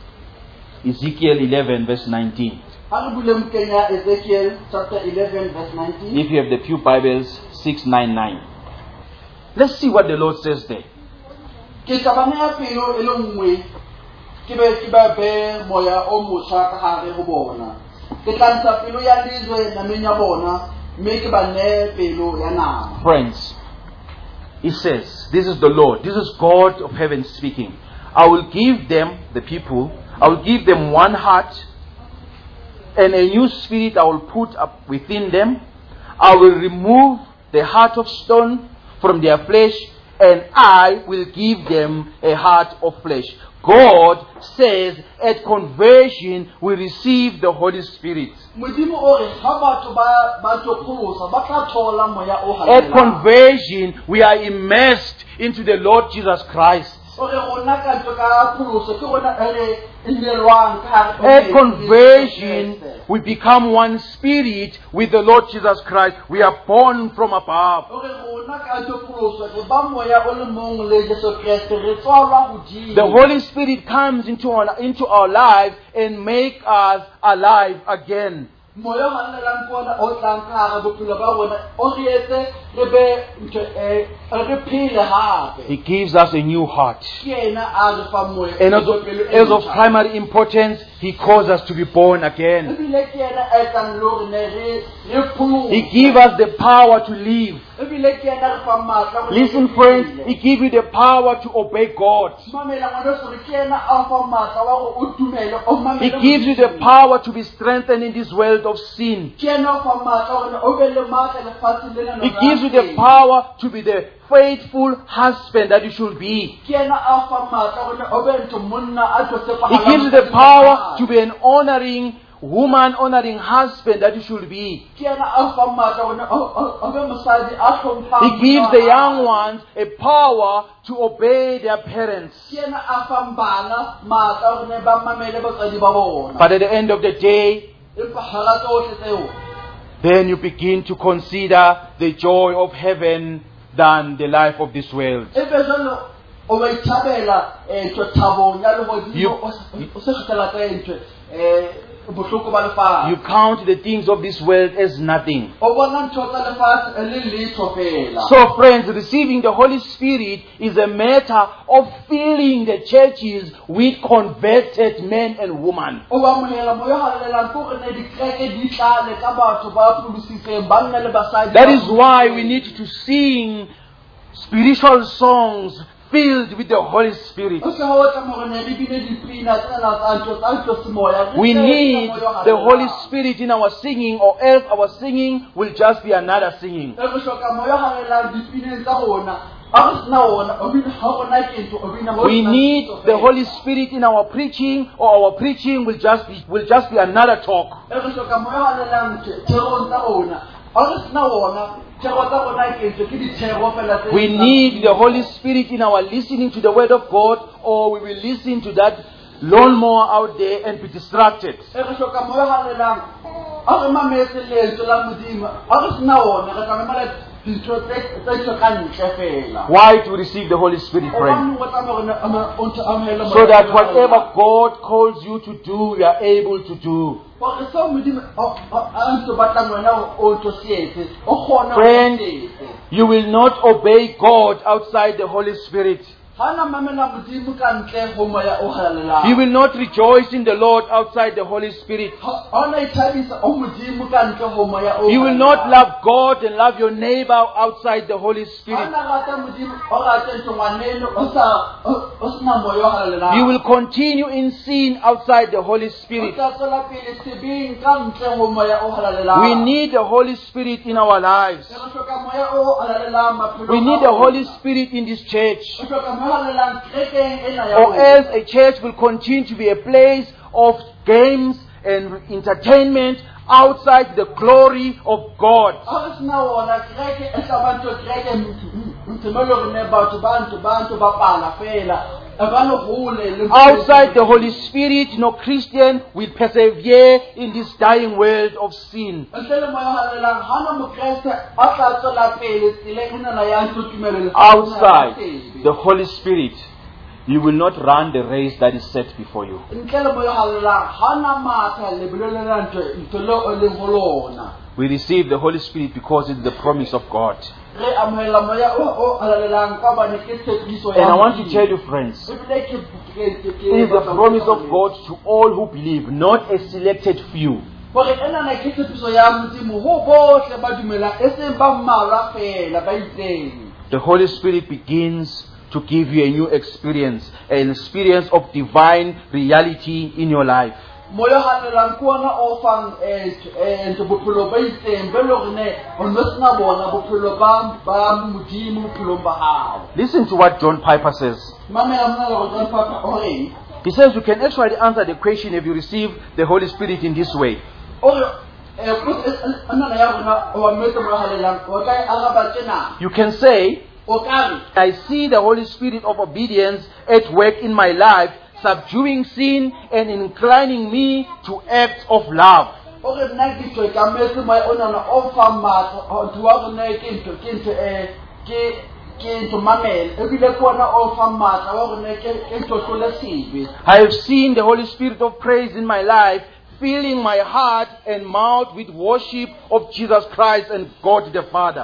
Ezekiel 11 verse 19. Ha re bule mkenya Ezekiel chapter 11 verse 19. If you have the Pew Bibles, 699. Let's see what the Lord says there. Ke tabana pelo e le nngwe. Ke ba be moya o motjha ka hare ho bona. Ke tlantsha pelo ya lezwe na menya bona, mme ke ba ne pelo ya nama. Friends, He says, this is the Lord, this is God of heaven speaking. I will give them, the people, I will give them one heart, and a new spirit I will put up within them. I will remove the heart of stone from their flesh, and I will give them a heart of flesh. God says at conversion we receive the Holy Spirit. Modimo o re ha batho ba tlosa ba tla thola moya o At halalelang. conversion we are immersed into the Lord Jesus Christ. O re rona ka ntlo ka pholoso ke rona ere inelwang ka hare. At conversion we become one spirit with the Lord Jesus Christ. We are born from above. O re rona ka ntlo pholoso re ba moya o le mong le Jesu Kriste re tswalwa hodimo. The Holy Spirit comes into our lives and make us alive again. Moya ha nna kona o tlang ka hare bophelo ba rona o re etse re be re phele hape. He gives us a new heart. Ke ena a re fa moya. And as of primary importance, He calls us to be born again. Ebile ke ena a etsang lo re ne re pholosa. He gives us the power to live. Ebile ke ena re fa matla go. Listen, friends, He gives you the power to obey God. Mamela ngwana se re ke ena a fa matla wa go o dumele o mamela. He gives you the power to be strengthened in this world of sin. Ke ena a fa matla gore o be le matla le fatsi lena. He gives you the power to be the faithful husband that you should be. Ke ena a fa matla gore o be ntho monna a tlo sepa. He gives you the power to be an honoring woman, honoring husband that you should be. Ke ena a fa matla gore o be mosadi a hlomphang. He gives the young ones a power to obey their parents. Ke ena a fa bana matla gore ba mamele batsadi ba bona. But at the end of the day, Empa hara tsohle tseo. then you begin to consider the joy of heaven than the life of this world. Ebe jalo o ba ithabela ntho thabong ya lehodimo o se kgetela ka ntho bohloko ba lefatshe. You count the things of this world as nothing. O bona ntho tsa lefatshe e le letho fela. So friends, receiving the Holy Spirit is a matter of filling the churches with converted men and women. O ba moela moya halalelang ko re ne di kreke di tlale ka batho ba pholositseng banna le basadi. That is why we need to sing spiritual songs filled with the Holy Spirit. We need the Holy Spirit in our singing, or else our singing will just be another singing. We need the Holy Spirit in our preaching, or our preaching will just be another talk. We need the Holy Spirit in our listening to the Word of God, or we will listen to that lawnmower out there and be distracted. e re hloka moya halelang a re mametse lentswe la modimo a re sena ona re tla memela dintho tse tlhokantle fela. Why to receive the Holy Spirit, friend? So that whatever God calls you to do, you are able to do. Friend, you will not obey God outside the Holy Spirit. You will not rejoice in the Lord outside the Holy Spirit. You will not love God and love your neighbor outside the Holy Spirit. You will continue in sin outside the Holy Spirit. We need the Holy Spirit in our lives. We need the Holy Spirit in this church. Or else a church will continue to be a place of games and entertainment outside the glory of God. Outside the Holy Spirit, no Christian will persevere in this dying world of sin. Outside the Holy Spirit, you will not run the race that is set before you. We receive the Holy Spirit because it's the promise of God. And I want to tell you, friends, it is the promise of God to all who believe, not a selected few. The Holy Spirit begins to give you a new experience, an experience of divine reality in your life. Listen to what John Piper says. He says you can actually answer the question if you receive the Holy Spirit in this way. You can say, I see the Holy Spirit of obedience at work in my life, subduing sin and inclining me to acts of love. I have seen the Holy Spirit of praise in my life, filling my heart and mouth with worship of Jesus Christ and God the Father.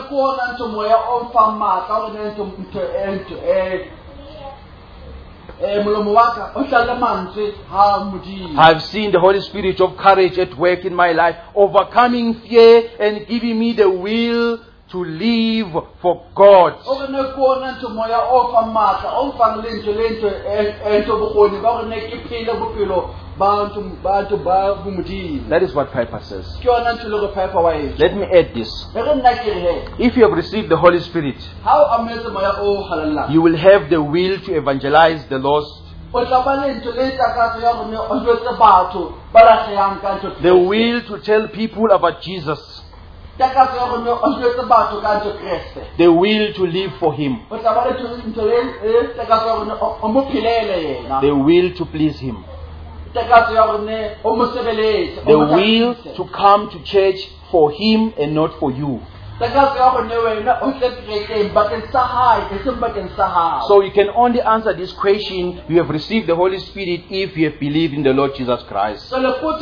I've seen the Holy Spirit of courage at work in my life, overcoming fear and giving me the will to live for God. That is what Piper says. Let me add this. If you have received the Holy Spirit, you will have the will to evangelize the lost, the will to tell people about Jesus, the will to live for Him, the will to please Him, the will to come to church for Him and not for you. So you can only answer this question, you have received the Holy Spirit, if you have believed in the Lord Jesus Christ.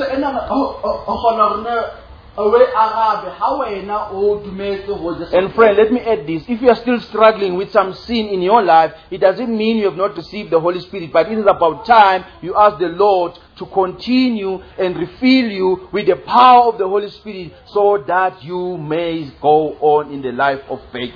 And friend, let me add this. If you are still struggling with some sin in your life, it doesn't mean you have not received the Holy Spirit, but it is about time you ask the Lord to continue and refill you with the power of the Holy Spirit so that you may go on in the life of faith.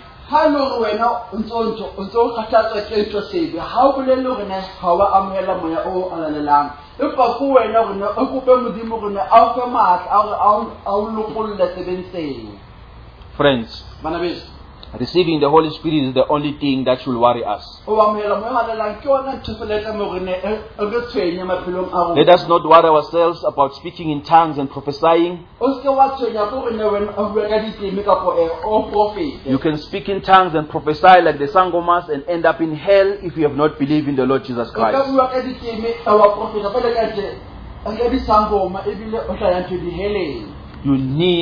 Friends, Receiving the Holy Spirit is the only thing that should worry us. o amohela moya o halelang ke yona ntho fela e tlameha hore ne e re tshwenye maphelong a rona. Let us not worry ourselves about speaking in tongues and prophesying. O se ke wa tshwenya ke hore ne wena o bua ka diteme kapo o profete. You can speak in tongues and prophesy like the Sangomas and end up in hell if you have not believed in the Lord Jesus O ka Christ. bua ka diteme wa profeta fela ka ntle ka disangoma ebile o hlaya ntho diheleng. You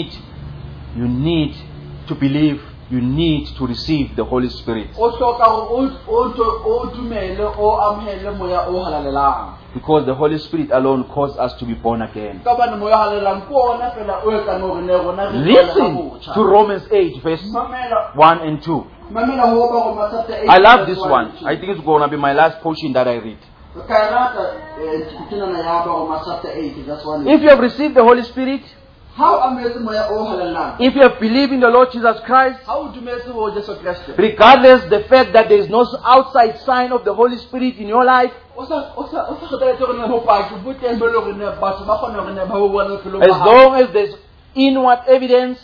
need to believe. You need to receive the Holy Spirit. O hloka hore o dumele o amohele moya o halalelang. Because the Holy Spirit alone caused us to be born again. Ka bana moya halelang ke ona fela o etsang hore ne rona re Listen to Romans 8 verse Mamela 1 and 2. mamela ho ba Roma chapter 8. I love this one. I think it's going to be my last portion that I read. Ka rata tshena ya ba Roma chapter 8 that's one. If you have received the Holy Spirit, How ametse moya o halelang. if you have believed in the Lord Jesus Christ, Ha o dumetse ho Jesu Kriste. regardless the fact that there is no outside sign of the Holy Spirit in your life, O sa kgetha hore ne ho paki bo teng be le hore ne batho ba kgona hore ne ba bo bona pelo as long as there's inward evidence,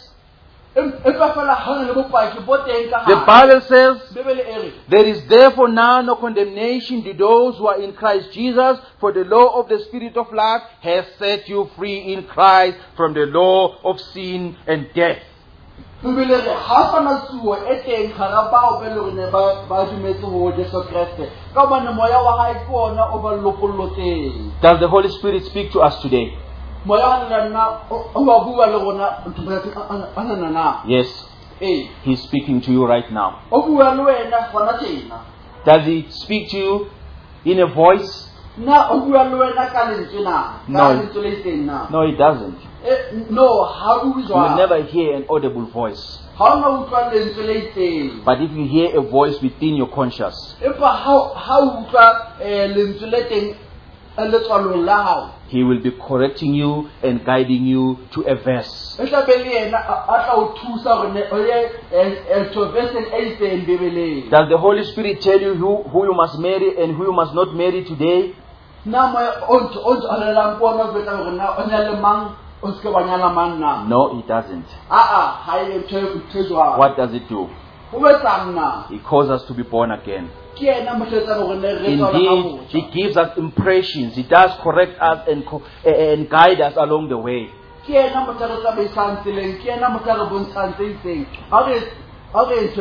e fa fela ha ne le bopaki bo teng ka the Bible says, Bebele ere there is therefore now no condemnation to those who are in Christ Jesus, for the law of the Spirit of life has set you free in Christ from the law of sin and death. Bebele re ha fana suo e teng gara bao be le hore ne ba dumetse ho Jesu Kriste ka bana moya wa hae ke ona o ba lopollotseng. Does the Holy Spirit speak to us today? Moya wa nna o ba bua le rona ntho ana na Yes, eh He's speaking to you right now. o bua le wena hona tjena Does He speak to you in a voice? na o bua le wena ka lentswe na No. ka lentswe le teng na No, He doesn't. no ha bua You will never hear an audible voice. ha ona utlwa lentswe le teng But if you hear a voice within your conscience, empa ha utlwa lentswe le teng le tswalong la hao He will be correcting you and guiding you to a verse. e tla be le yena a tla o thusa hore ne o ye to verse e itseng bebeleng. Does the Holy Spirit tell you who you must marry and who you must not marry today? Na moya o ntso a lelang pona o betsa hore na o nyale mang o se ke wa nyala mang na No, He doesn't. ha e ntho jwang What does it do? ho betsang na He calls us to be born again. ke yena mo tletsang hore ne re tswala ka Indeed, He botjha gives us impressions. He does correct us and guide us along the way. ke yena mo tla re tsamaisang tseleng ke yena mo tla re bontshang tse itseng a re ntho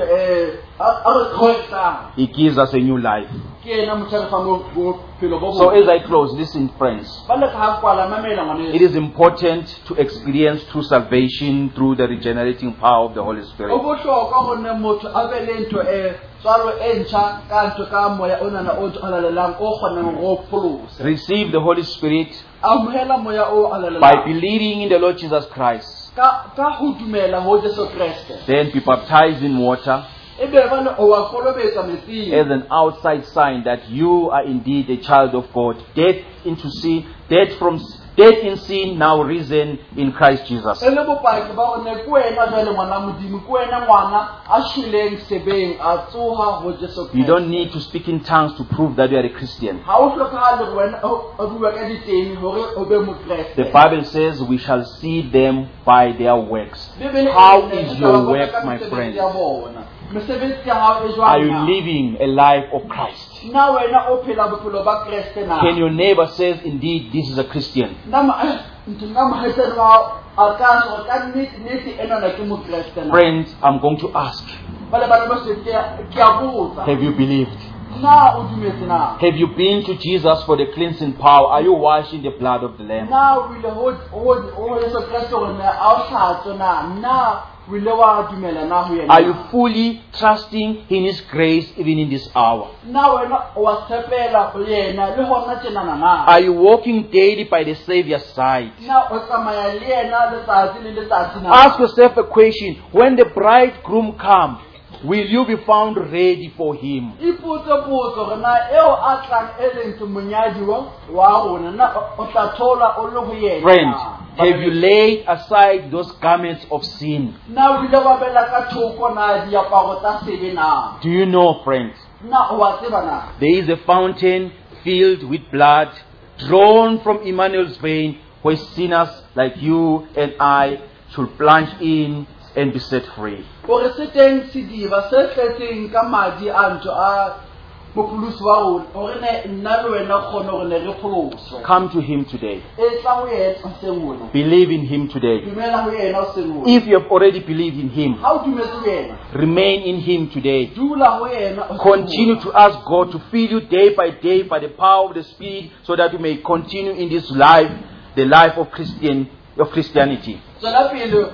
a re correctang He gives us a new life. ke yena mo tla re fa bophelo bo So as I close, listen friends. ba le ka ha kwala mamela ngwane It is important to experience true salvation through the regenerating power of the Holy o Spirit. bohlokwa hore ne motho a be le ntho tswalo e ntjha ka ntho ka moya o nana o halalelang o kgonang go pholosa Receive the Holy Spirit amohela moya o by halalelang believing in the Lord Jesus Christ. ka ho dumela ho Jesu Kriste Then be baptized in water ebe bana o wa kolobetsa metsing as an outside sign that you are indeed a child of God, dead into sin, dead in sin, now risen in Christ Jesus. e le bopaki ba gore ke wena jwale ngwana modimo ke wena ngwana a shweleng sebeng a tsoha ho Jesu You Kriste don't need to speak in tongues to prove that you are a Christian. ha o hlokahale hore wena o bua ka diteng hore o be mokreste The Bible says we shall see them by their works. Bebele e How re is ne your re tla work, bona my ka friend? mesebetsi ya bona. Mesebetsi ya hao e jwang Are you na? living a life of Christ? Na wena o phela bophelo ba Kreste na Can your neighbor says, indeed, this is a Christian? nna mohaisane wa a ka so ka nnete ena na ke mokreste na Friends, I'm going to ask, bale bana ba se ke a botsa have you believed? na o dumetse na Have you been to Jesus for the cleansing power? Are you washing the blood of the Lamb? na o ile ho Jesu Kriste hore na a o hlatswe na o ile wa dumela na ho yena Are you fully trusting in His grace even in this hour? na wena wa tshepela ho yena le hona tjena na Are you walking daily by the Savior's side? na o tsamaya le yena letsatsi le letsatsi na Ask yourself a question. When the bridegroom comes, will you be found ready for Him? ipotse hore na eo a tlang e leng monyadi wa rona na o tla thola o le ho yena Friend, have you laid aside those garments of sin? na o ile wa bela ka thoko na diaparo tsa sebe na Do you know, friends, na o wa tseba na there is a fountain filled with blood drawn from Emmanuel's vein where sinners like you and I should plunge in and be set free. gore se teng sediba se tletseng ka madi a ntho a mopolosi wa rona gore nna le wena kgone gore ne re pholoswe. Come to him today. E tla go yena sengwe. Believe in him today. Dumela go yena sengwe. If you have already believed in him, Ha o dumetse yena. remain in him today. Dula go yena. Continue to ask God to fill you day by day by the power of the Spirit, so that you may continue in this life, the life of Christianity. Tsela pele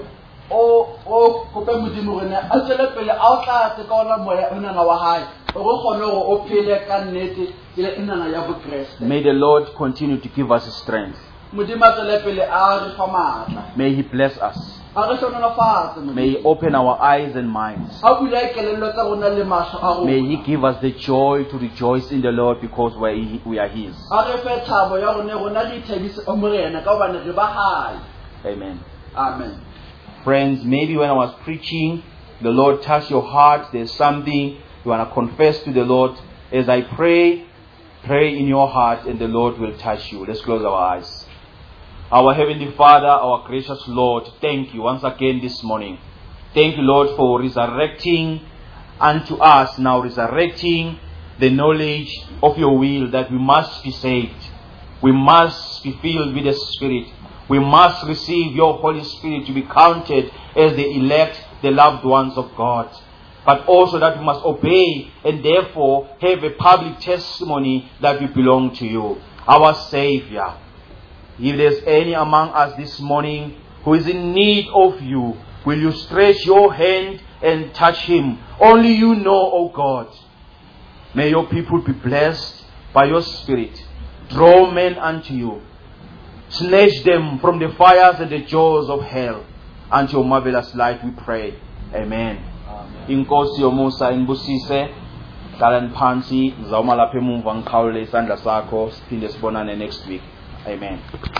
o kope modimo gore a tsela pele a o tla tse ka ona moya o nana wa hae o go kgone gore o phele ka nnete ile e nana ya bokreste. May the Lord continue to give us strength. Modimo a tsela pele a re fa matla. May he bless us. A re hlonolofatse modimo. May he open our eyes and minds. A bula kelello tsa rona le mahlo a rona. May he give us the joy to rejoice in the Lord, because we are his. A re fe thabo ya rona re ithabise o morena ka hobane re ba hae. Amen. Amen. Friends, maybe when I was preaching, the Lord touched your heart. There's something you want to confess to the Lord. As I pray in your heart, and the Lord will touch you. Let's close our eyes. Our Heavenly Father, our gracious Lord, thank you once again this morning. Thank you, Lord, for resurrecting unto us, now resurrecting the knowledge of your will, that we must be saved. We must be filled with the Spirit. We must receive your Holy Spirit to be counted as the elect, the loved ones of God. But also that we must obey and therefore have a public testimony that we belong to you, our Savior. If there's any among us this morning who is in need of you, will you stretch your hand and touch him? Only you know, O God. May your people be blessed by your Spirit. Draw men unto you. Snatch them from the fires and the jaws of hell. Unto your marvelous light we pray. Amen. Inkosi yomusa inbusise. Dala phansi zawuma lapha emuva ngikhawule isandla sakho siphinde sibonane next week. Amen.